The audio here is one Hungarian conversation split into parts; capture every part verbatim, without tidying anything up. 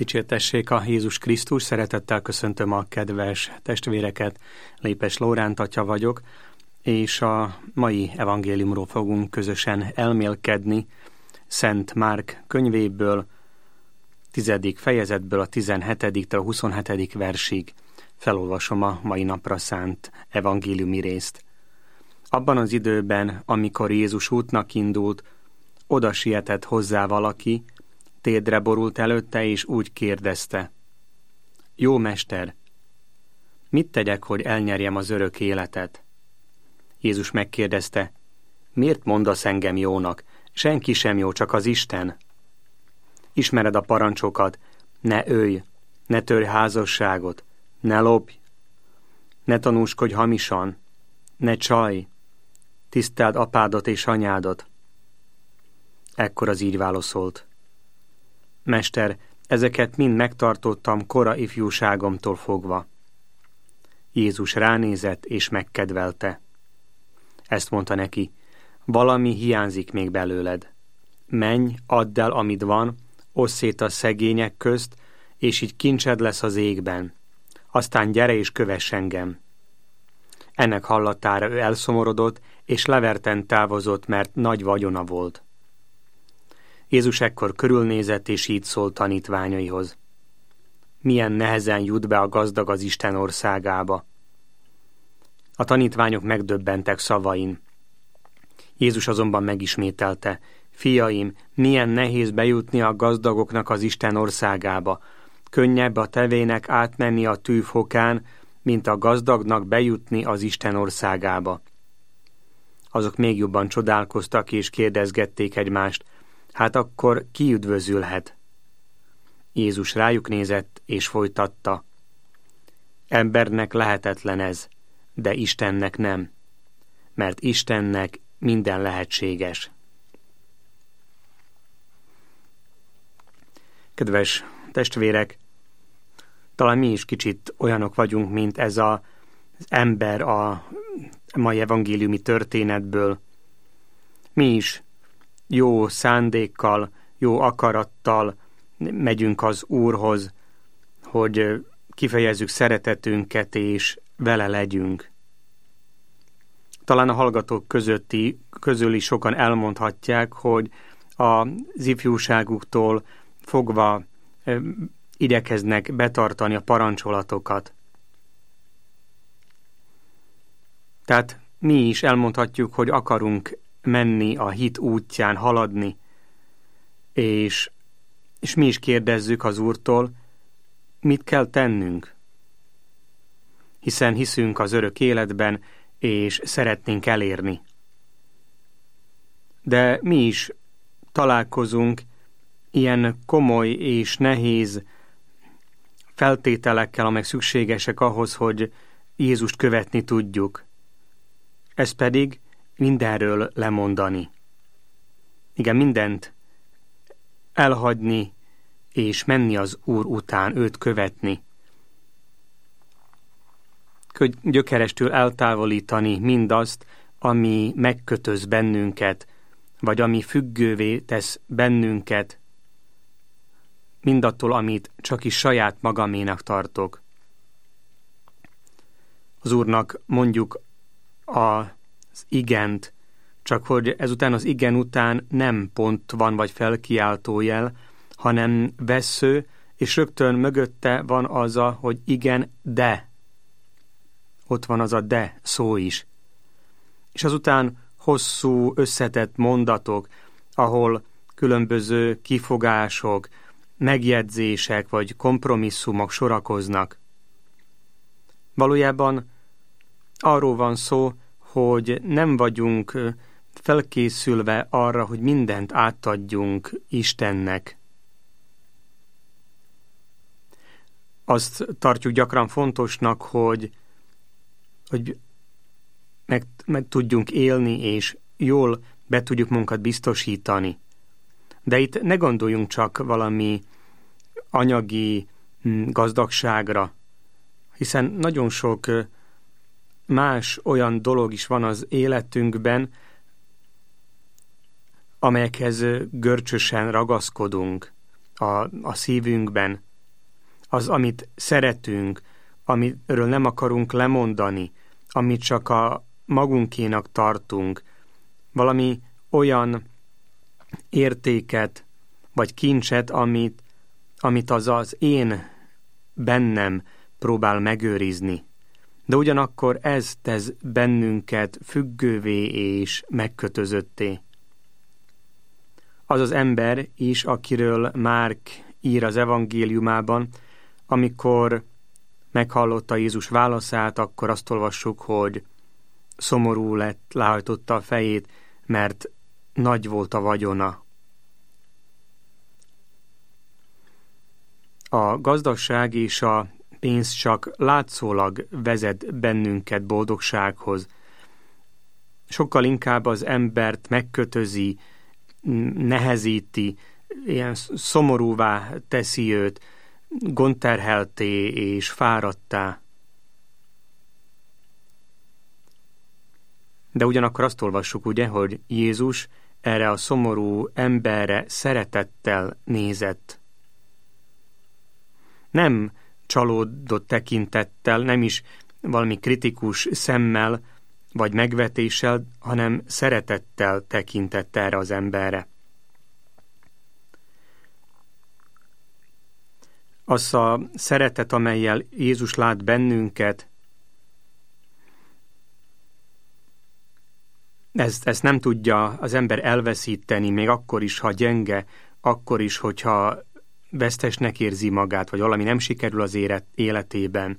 Dicsértessék a Jézus Krisztus, szeretettel köszöntöm a kedves testvéreket, Lépes Lóránt atya vagyok, és a mai evangéliumról fogunk közösen elmélkedni, Szent Márk könyvéből, tizedik fejezetből a tizenhetedik a huszonhetedik versig felolvasom a mai napra szánt evangéliumi részt. Abban az időben, amikor Jézus útnak indult, oda sietett hozzá valaki, térdre borult előtte, és úgy kérdezte: Jó mester, mit tegyek, hogy elnyerjem az örök életet? Jézus megkérdezte: Miért mondasz engem jónak? Senki sem jó, csak az Isten. Ismered a parancsokat: ne ölj, ne törj házasságot, ne lopj, ne tanúskodj hamisan, ne csalj, tiszteld apádat és anyádat. Ekkor az így válaszolt: Mester, ezeket mind megtartottam kora ifjúságomtól fogva. Jézus ránézett és megkedvelte. Ezt mondta neki: valami hiányzik még belőled. Menj, add el, amit van, osszd szét a szegények közt, és így kincsed lesz az égben. Aztán gyere és kövess engem. Ennek hallatára ő elszomorodott, és leverten távozott, mert nagy vagyona volt. Jézus ekkor körülnézett, és így szólt tanítványaihoz: milyen nehezen jut be a gazdag az Isten országába. A tanítványok megdöbbentek szavain. Jézus azonban megismételte: fiaim, milyen nehéz bejutni a gazdagoknak az Isten országába. Könnyebb a tevének átmenni a tűfokán, mint a gazdagnak bejutni az Isten országába. Azok még jobban csodálkoztak, és kérdezgették egymást: hát akkor ki üdvözülhet? Jézus rájuk nézett, és folytatta: embernek lehetetlen ez, de Istennek nem, mert Istennek minden lehetséges. Kedves testvérek, talán mi is kicsit olyanok vagyunk, mint ez a, az ember a mai evangéliumi történetből. Mi is jó szándékkal, jó akarattal megyünk az Úrhoz, hogy kifejezzük szeretetünket, és vele legyünk. Talán a hallgatók közötti, közül is sokan elmondhatják, hogy az ifjúságuktól fogva igyekeznek betartani a parancsolatokat. Tehát mi is elmondhatjuk, hogy akarunk menni a hit útján, haladni, és, és mi is kérdezzük az Úrtól, mit kell tennünk, hiszen hiszünk az örök életben, és szeretnénk elérni. De mi is találkozunk ilyen komoly és nehéz feltételekkel, amelyek szükségesek ahhoz, hogy Jézust követni tudjuk. Ez pedig mindenről lemondani. Igen, mindent elhagyni, és menni az Úr után, őt követni. Gyökerestől eltávolítani mindazt, ami megkötöz bennünket, vagy ami függővé tesz bennünket, mindattól, amit csak is saját magaménak tartok. Az Úrnak mondjuk az igent, csak hogy ezután az igen után nem pont van, vagy felkiáltójel, hanem vessző, és rögtön mögötte van az a, hogy igen, de. Ott van az a de szó is. És azután hosszú, összetett mondatok, ahol különböző kifogások, megjegyzések vagy kompromisszumok sorakoznak. Valójában arról van szó, hogy nem vagyunk felkészülve arra, hogy mindent átadjunk Istennek. Azt tartjuk gyakran fontosnak, hogy, hogy meg, meg tudjunk élni, és jól be tudjuk magunkat biztosítani. De itt ne gondoljunk csak valami anyagi gazdagságra, hiszen nagyon sok más olyan dolog is van az életünkben, amelyekhez görcsösen ragaszkodunk a, a szívünkben. az, amit szeretünk, amiről nem akarunk lemondani, amit csak a magunkénak tartunk, valami olyan értéket, vagy kincset, amit, amit az az én bennem próbál megőrizni. De ugyanakkor ez tesz bennünket függővé és megkötözötté. Az az ember is, akiről Márk ír az evangéliumában, amikor meghallotta Jézus válaszát, akkor azt olvassuk, hogy szomorú lett, lehajtotta a fejét, mert nagy volt a vagyona. A gazdaság és a pénz csak látszólag vezet bennünket boldogsághoz. Sokkal inkább az embert megkötözi, nehezíti, ilyen szomorúvá teszi őt, gondterhelté és fáradtá. De ugyanakkor azt olvassuk, ugye, hogy Jézus erre a szomorú emberre szeretettel nézett. Nem csalódott tekintettel, nem is valami kritikus szemmel vagy megvetéssel, hanem szeretettel tekintett erre az emberre. Az a szeretet, amellyel Jézus lát bennünket, ezt, ezt nem tudja az ember elveszíteni, még akkor is, ha gyenge, akkor is, hogyha vesztesnek érzi magát, vagy valami nem sikerül az életében.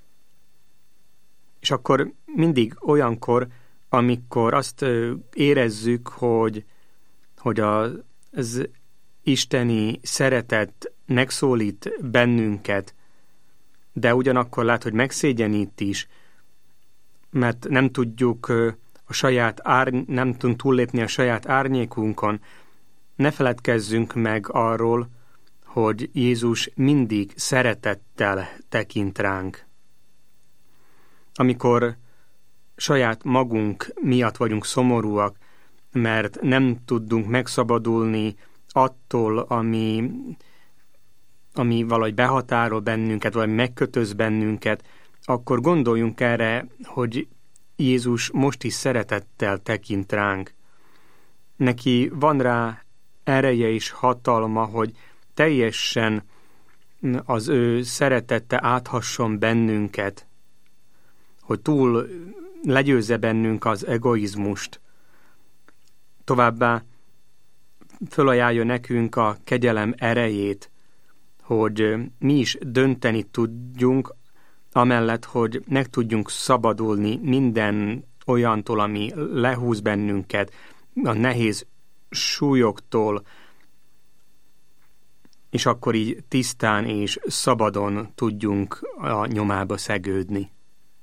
És akkor mindig olyankor, amikor azt érezzük, hogy, hogy az isteni szeretet megszólít bennünket, de ugyanakkor lát, hogy megszégyenít is, mert nem tudjuk a saját ár, nem tudunk túllépni a saját árnyékunkon, ne feledkezzünk meg arról, hogy Jézus mindig szeretettel tekint ránk. Amikor saját magunk miatt vagyunk szomorúak, mert nem tudunk megszabadulni attól, ami, ami valahogy behatárol bennünket, vagy megkötöz bennünket, akkor gondoljunk erre, hogy Jézus most is szeretettel tekint ránk. Neki van rá ereje és hatalma, hogy teljesen az ő szeretete áthasson bennünket, hogy túl legyőzze bennünk az egoizmust. Továbbá fölajánlja nekünk a kegyelem erejét, hogy mi is dönteni tudjunk, amellett, hogy meg tudjunk szabadulni minden olyantól, ami lehúz bennünket, a nehéz súlyoktól, és akkor így tisztán és szabadon tudjunk a nyomába szegődni.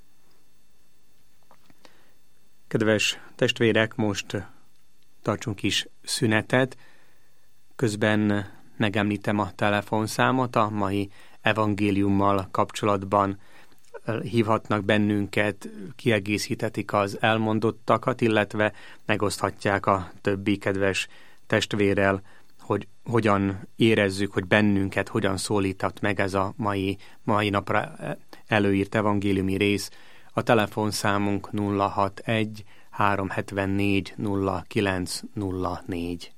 Kedves testvérek, most tartsunk is szünetet, közben megemlítem a telefonszámot, a mai evangéliummal kapcsolatban hívhatnak bennünket, kiegészíthetik az elmondottakat, illetve megoszthatják a többi kedves testvérrel, hogy hogyan érezzük, hogy bennünket hogyan szólított meg ez a mai, mai napra előírt evangéliumi rész. A telefonszámunk nulla hatvanegy háromszázhetvennégy nulla kilenc nulla négy.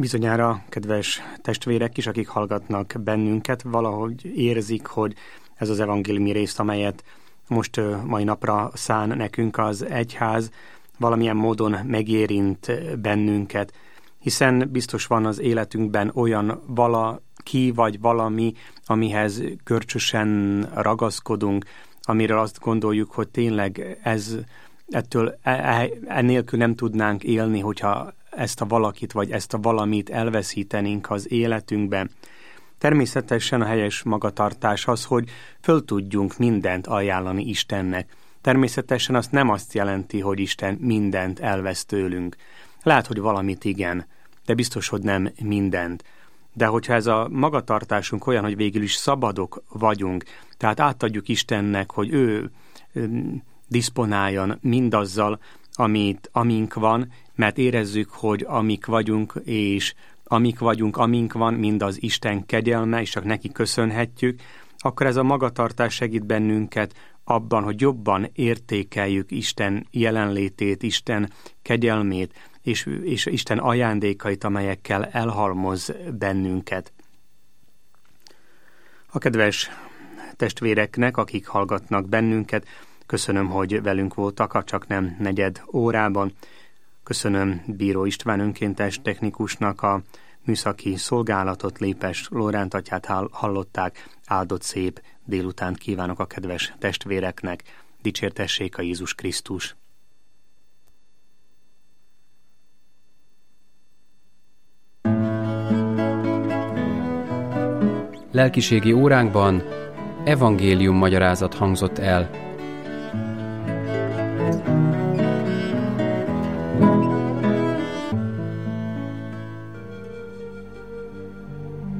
Bizonyára, kedves testvérek is, akik hallgatnak bennünket, valahogy érzik, hogy ez az evangéliumi rész, amelyet most mai napra szán nekünk az egyház, valamilyen módon megérint bennünket, hiszen biztos van az életünkben olyan valaki vagy valami, amihez görcsösen ragaszkodunk, amiről azt gondoljuk, hogy tényleg ez, ettől ennélkül nem tudnánk élni, hogyha ezt a valakit vagy ezt a valamit elveszítenénk az életünkben. Természetesen a helyes magatartás az, hogy föl tudjunk mindent ajánlani Istennek. Természetesen azt nem azt jelenti, hogy Isten mindent elvesz tőlünk. Lehet, hogy valamit igen, de biztos, hogy nem mindent. De hogyha ez a magatartásunk olyan, hogy végül is szabadok vagyunk, tehát átadjuk Istennek, hogy ő diszponáljon mindazzal, amit, amink van, mert érezzük, hogy amik vagyunk, és amik vagyunk, amink van, mind az Isten kegyelme, és csak neki köszönhetjük, akkor ez a magatartás segít bennünket abban, hogy jobban értékeljük Isten jelenlétét, Isten kegyelmét, és, és Isten ajándékait, amelyekkel elhalmoz bennünket. A kedves testvéreknek, akik hallgatnak bennünket, köszönöm, hogy velünk voltak a csaknem negyed órában. Köszönöm Bíró István önkéntes technikusnak a műszaki szolgálatot, Lépes Lóránt atyát hallották. Áldott szép délutánt kívánok a kedves testvéreknek. Dicsértessék a Jézus Krisztus! Lelkiségi óránkban evangélium magyarázat hangzott el.